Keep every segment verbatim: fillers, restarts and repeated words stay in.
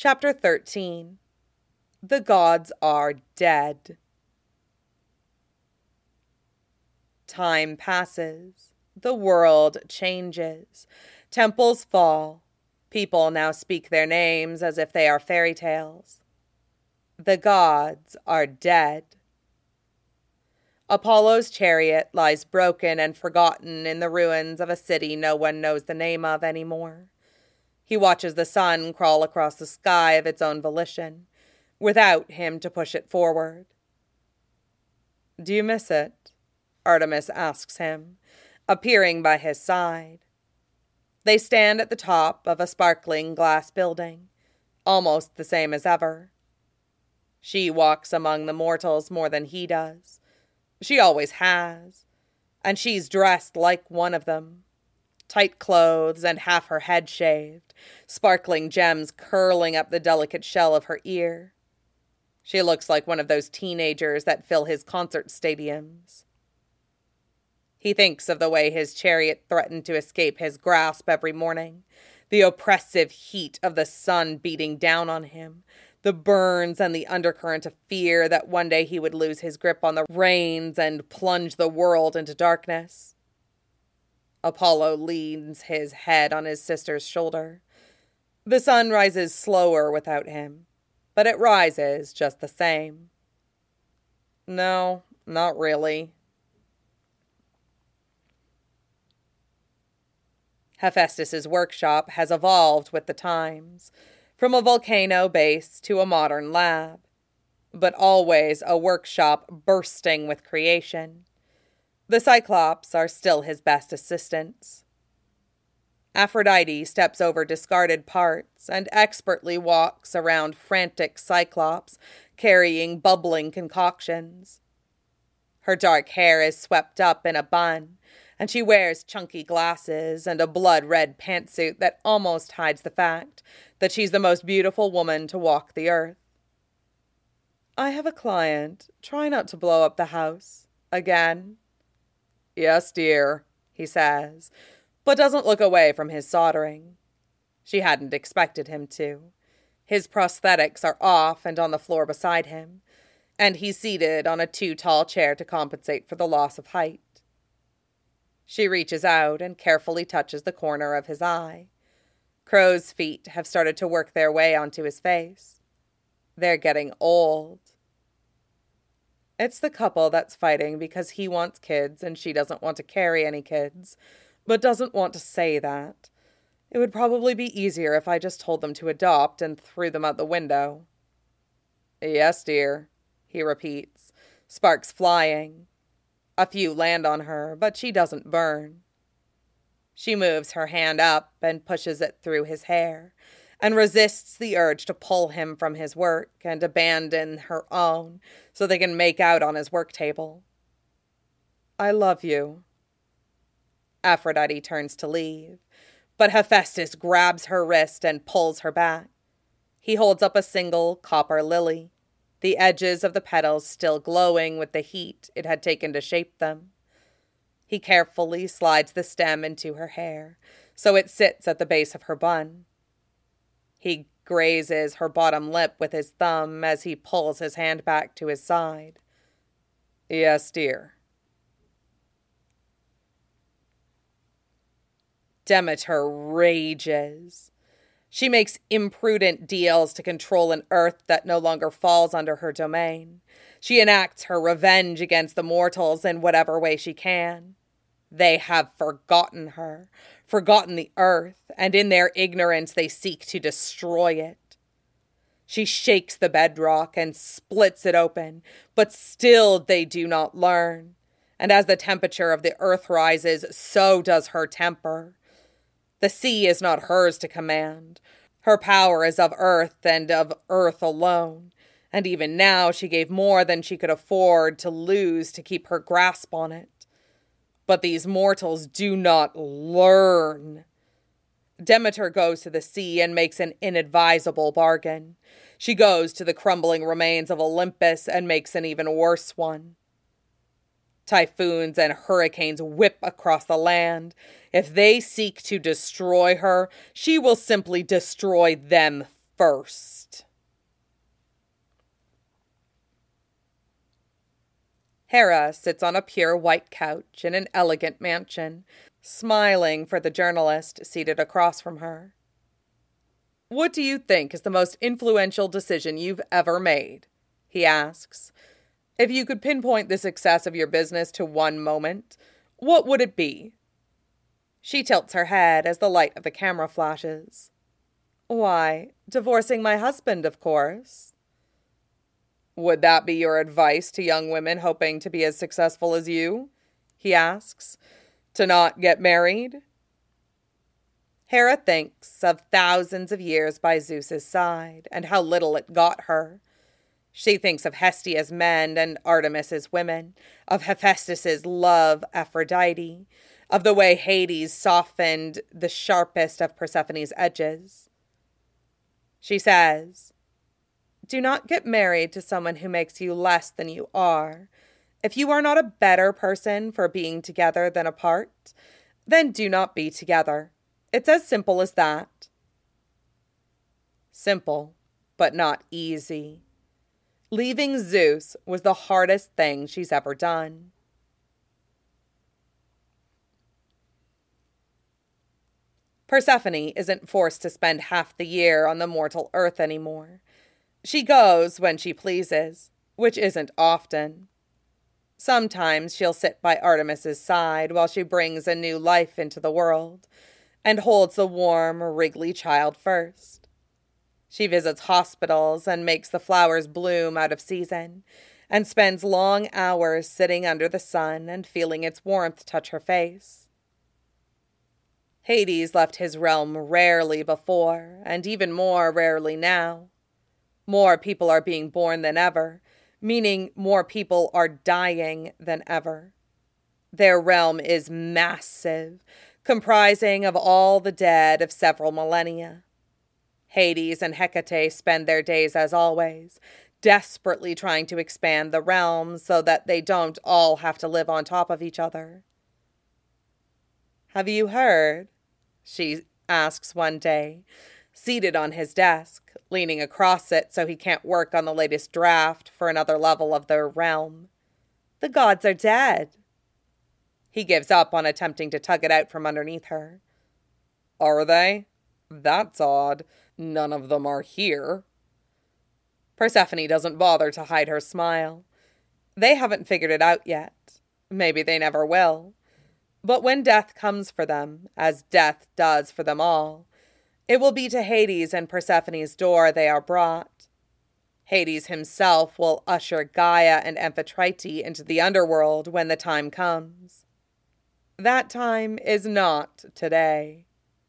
Chapter thirteen. The Gods Are Dead. Time passes. The world changes. Temples fall. People now speak their names as if they are fairy tales. The gods are dead. Apollo's chariot lies broken and forgotten in the ruins of a city no one knows the name of anymore. He watches the sun crawl across the sky of its own volition, without him to push it forward. "Do you miss it?" Artemis asks him, appearing by his side. They stand at the top of a sparkling glass building, almost the same as ever. She walks among the mortals more than he does. She always has, and she's dressed like one of them. Tight clothes and half her head shaved, sparkling gems curling up the delicate shell of her ear. She looks like one of those teenagers that fill his concert stadiums. He thinks of the way his chariot threatened to escape his grasp every morning, the oppressive heat of the sun beating down on him, the burns and the undercurrent of fear that one day he would lose his grip on the reins and plunge the world into darkness. Apollo leans his head on his sister's shoulder. The sun rises slower without him, but it rises just the same. No, not really. Hephaestus's workshop has evolved with the times, from a volcano base to a modern lab, but always a workshop bursting with creation. The Cyclops are still his best assistants. Aphrodite steps over discarded parts and expertly walks around frantic Cyclops, carrying bubbling concoctions. Her dark hair is swept up in a bun, and she wears chunky glasses and a blood-red pantsuit that almost hides the fact that she's the most beautiful woman to walk the earth. "I have a client. Try not to blow up the house. Again." "Yes, dear," he says, but doesn't look away from his soldering. She hadn't expected him to. His prosthetics are off and on the floor beside him, and he's seated on a too-tall chair to compensate for the loss of height. She reaches out and carefully touches the corner of his eye. Crow's feet have started to work their way onto his face. They're getting old. It's the couple that's fighting because he wants kids and she doesn't want to carry any kids, but doesn't want to say that. It would probably be easier if I just told them to adopt and threw them out the window. "Yes, dear," he repeats, sparks flying. A few land on her, but she doesn't burn. She moves her hand up and pushes it through his hair, and resists the urge to pull him from his work and abandon her own so they can make out on his work table. "I love you." Aphrodite turns to leave, but Hephaestus grabs her wrist and pulls her back. He holds up a single copper lily, the edges of the petals still glowing with the heat it had taken to shape them. He carefully slides the stem into her hair, so it sits at the base of her bun. He grazes her bottom lip with his thumb as he pulls his hand back to his side. "Yes, dear." Demeter rages. She makes imprudent deals to control an earth that no longer falls under her domain. She enacts her revenge against the mortals in whatever way she can. They have forgotten her, forgotten the earth, and in their ignorance they seek to destroy it. She shakes the bedrock and splits it open, but still they do not learn. And as the temperature of the earth rises, so does her temper. The sea is not hers to command. Her power is of earth and of earth alone, and even now she gave more than she could afford to lose to keep her grasp on it. But these mortals do not learn. Demeter goes to the sea and makes an inadvisable bargain. She goes to the crumbling remains of Olympus and makes an even worse one. Typhoons and hurricanes whip across the land. If they seek to destroy her, she will simply destroy them first. Hera sits on a pure white couch in an elegant mansion, smiling for the journalist seated across from her. "What do you think is the most influential decision you've ever made?" he asks. "If you could pinpoint the success of your business to one moment, what would it be?" She tilts her head as the light of the camera flashes. "Why, divorcing my husband, of course." "Would that be your advice to young women hoping to be as successful as you?" he asks. "To not get married?" Hera thinks of thousands of years by Zeus's side and how little it got her. She thinks of Hestia's men and Artemis's women, of Hephaestus's love Aphrodite, of the way Hades softened the sharpest of Persephone's edges. She says, "Do not get married to someone who makes you less than you are. If you are not a better person for being together than apart, then do not be together. It's as simple as that." Simple, but not easy. Leaving Zeus was the hardest thing she's ever done. Persephone isn't forced to spend half the year on the mortal earth anymore. She goes when she pleases, which isn't often. Sometimes she'll sit by Artemis's side while she brings a new life into the world, and holds the warm, wriggly child first. She visits hospitals and makes the flowers bloom out of season, and spends long hours sitting under the sun and feeling its warmth touch her face. Hades left his realm rarely before, and even more rarely now. More people are being born than ever, meaning more people are dying than ever. Their realm is massive, comprising of all the dead of several millennia. Hades and Hecate spend their days as always, desperately trying to expand the realm so that they don't all have to live on top of each other. "Have you heard?" she asks one day, seated on his desk, leaning across it so he can't work on the latest draft for another level of their realm. "The gods are dead." He gives up on attempting to tug it out from underneath her. "Are they? That's odd. None of them are here." Persephone doesn't bother to hide her smile. They haven't figured it out yet. Maybe they never will. But when death comes for them, as death does for them all, it will be to Hades and Persephone's door they are brought. Hades himself will usher Gaia and Amphitrite into the underworld when the time comes. That time is not today.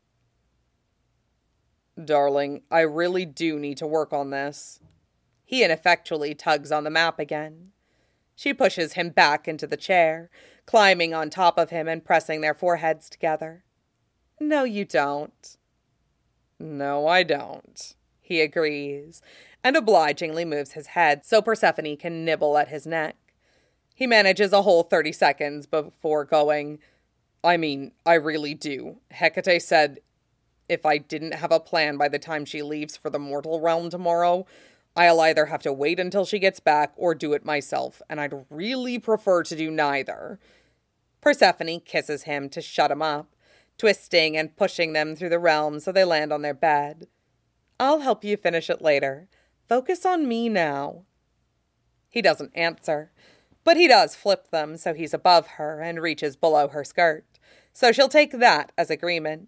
"Darling, I really do need to work on this." He ineffectually tugs on the map again. She pushes him back into the chair, climbing on top of him and pressing their foreheads together. "No, you don't." "No, I don't," he agrees, and obligingly moves his head so Persephone can nibble at his neck. He manages a whole thirty seconds before going, "I mean, I really do. Hecate said if I didn't have a plan by the time she leaves for the mortal realm tomorrow, I'll either have to wait until she gets back or do it myself, and I'd really prefer to do neither." Persephone kisses him to shut him up, twisting and pushing them through the realm so they land on their bed. "I'll help you finish it later. Focus on me now." He doesn't answer, but he does flip them so he's above her and reaches below her skirt, so she'll take that as agreement.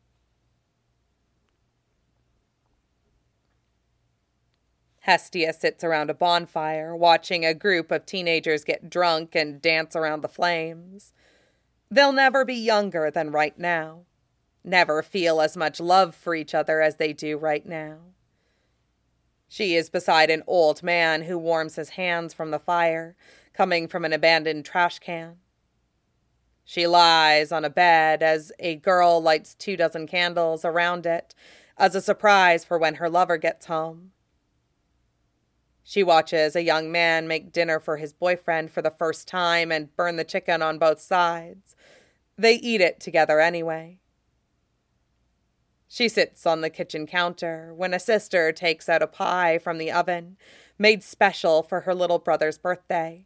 Hestia sits around a bonfire, watching a group of teenagers get drunk and dance around the flames. They'll never be younger than right now, never feel as much love for each other as they do right now. She is beside an old man who warms his hands from the fire, coming from an abandoned trash can. She lies on a bed as a girl lights two dozen candles around it as a surprise for when her lover gets home. She watches a young man make dinner for his boyfriend for the first time and burn the chicken on both sides. They eat it together anyway. She sits on the kitchen counter when a sister takes out a pie from the oven, made special for her little brother's birthday.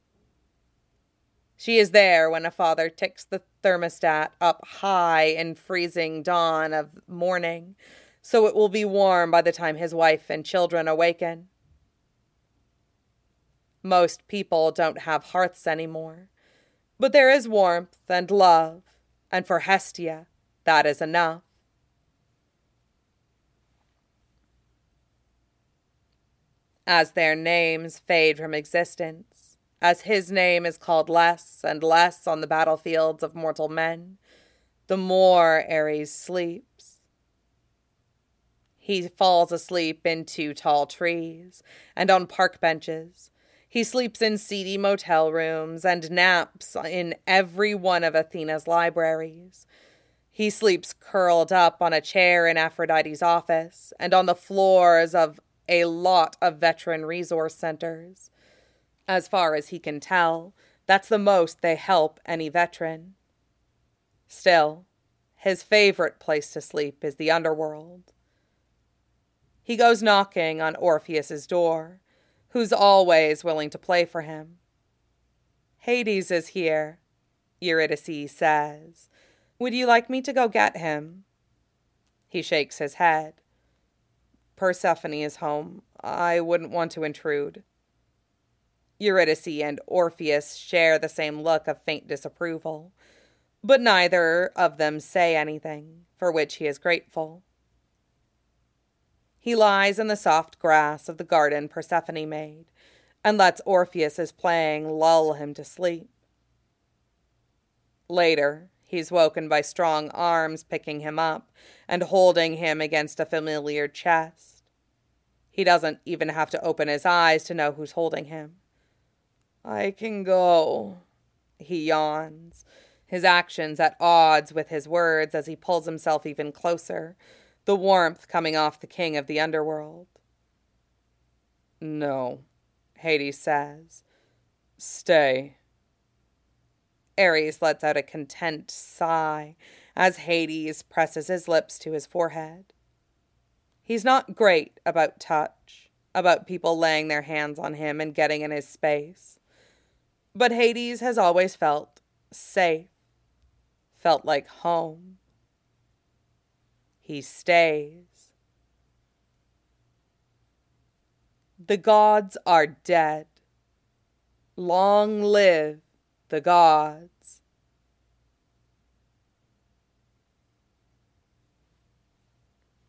She is there when a father ticks the thermostat up high in freezing dawn of morning, so it will be warm by the time his wife and children awaken. Most people don't have hearths anymore, but there is warmth and love, and for Hestia, that is enough. As their names fade from existence, as his name is called less and less on the battlefields of mortal men, the more Ares sleeps. He falls asleep in two tall trees and on park benches. He sleeps in seedy motel rooms and naps in every one of Athena's libraries. He sleeps curled up on a chair in Aphrodite's office and on the floors of a lot of veteran resource centers. As far as he can tell, that's the most they help any veteran. Still, his favorite place to sleep is the underworld. He goes knocking on Orpheus's door, who's always willing to play for him. Hades is here, Eurydice says. Would you like me to go get him? He shakes his head. Persephone is home. I wouldn't want to intrude. Eurydice and Orpheus share the same look of faint disapproval, but neither of them say anything, for which he is grateful. He lies in the soft grass of the garden Persephone made, and lets Orpheus's playing lull him to sleep. Later, he's woken by strong arms picking him up and holding him against a familiar chest. He doesn't even have to open his eyes to know who's holding him. I can go, he yawns, his actions at odds with his words as he pulls himself even closer, the warmth coming off the king of the underworld. No, Hades says. Stay. Ares lets out a content sigh as Hades presses his lips to his forehead. He's not great about touch, about people laying their hands on him and getting in his space. But Hades has always felt safe, felt like home. He stays. The gods are dead. Long live the gods.